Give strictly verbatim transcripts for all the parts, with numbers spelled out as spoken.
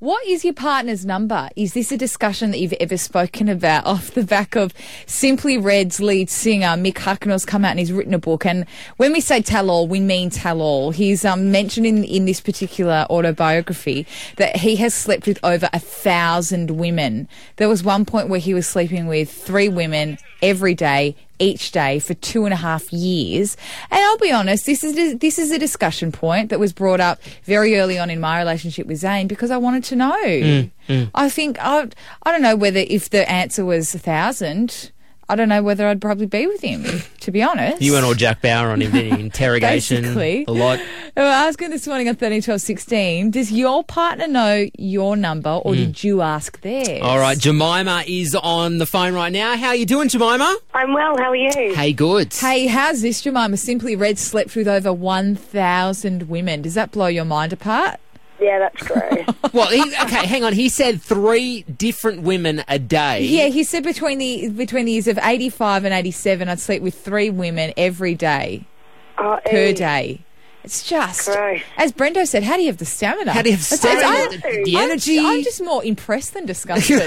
What is your partner's number? Is this a discussion that you've ever spoken about off the back of Simply Red's lead singer, Mick Hucknall's come out and he's written a book? And when we say tell all, we mean tell all. He's um, mentioned in, in this particular autobiography that he has slept with over a thousand women. There was one point where he was sleeping with three women every day, each day for two and a half years. And I'll be honest, this is this is a discussion point that was brought up very early on in my relationship with Zane because I wanted to know. Mm, mm. I think, I, I don't know whether if the answer was a thousand, I don't know whether I'd probably be with him, to be honest. You went all Jack Bauer on him, didn't you? Interrogation, Basically. a lot. I was asking this morning on thirteen twelve sixteen, does your partner know your number or Mm. did you ask theirs? All right, Jemima is on the phone right now. How are you doing, Jemima? I'm well, how are you? Hey, good. Hey, how's this, Jemima? Simply Red slept with over one thousand women. Does that blow your mind apart? Yeah, that's great. Well, he, okay, hang on. He said three different women a day. Yeah, he said between the between the years of eighty-five and eighty-seven, I'd sleep with three women every day, Oh, per ew. day. It's just, Gross. as Brendo said, how do you have the stamina? How do you have It's- stamina? it's- The- the I'm- energy? I'm just more impressed than disgusted.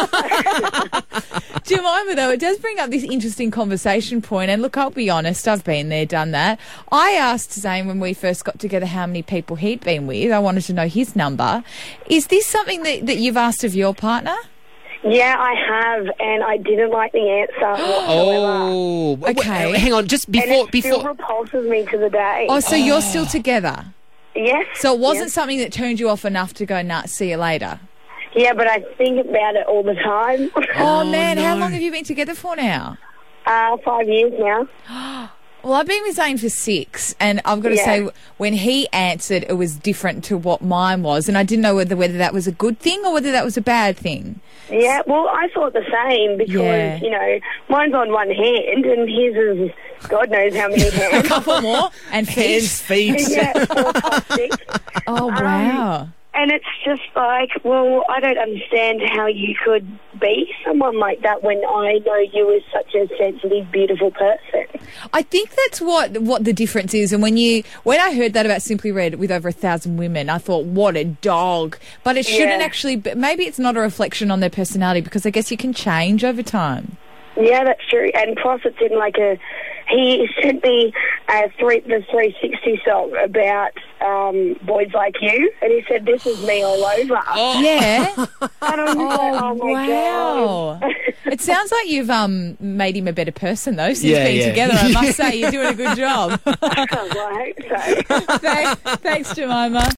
Jemima, though, it does bring up this interesting conversation point. And look, I'll be honest, I've been there, done that. I asked Zane when we first got together how many people he'd been with. I wanted to know his number. Is this something that, that you've asked of your partner? Yeah, I have, and I didn't like the answer whatsoever. Oh, w- Okay. w- hang on. Just and before, it still before. repulses me to the day. Oh, so you're still together? Yes. So it wasn't yes. something that turned you off enough to go, nah, see you later? Yeah, but I think about it all the time. Oh, man, how no. long have you been together for now? uh, five years now. Well, I've been with Zane for six, and I've got to Yeah. say, when he answered, it was different to what mine was, and I didn't know whether whether that was a good thing or whether that was a bad thing. Yeah, well, I thought the same because, Yeah. you know, mine's on one hand and his is God knows how many A hands. couple more, and Hands, feet. feet. yeah, four, five, six. Oh, wow. And it's just like, well, I don't understand how you could be someone like that when I know you as such a sensitive, beautiful person. I think that's what what the difference is. And when you when I heard that about Simply Red with over a thousand women, I thought, what a dog. But it shouldn't Yeah. actually. But maybe it's not a reflection on their personality because I guess you can change over time. Yeah, that's true. And plus, it's in like a. He sent me a three, the three sixty song about um, boys like you, and he said, "This is me all over." Oh. Yeah. And I'm just like, Oh, oh my wow. god. It sounds like you've um made him a better person, though, since Yeah, being yeah. together. I must say, you're doing a good job. Well, I hope so. thanks, thanks, Jemima.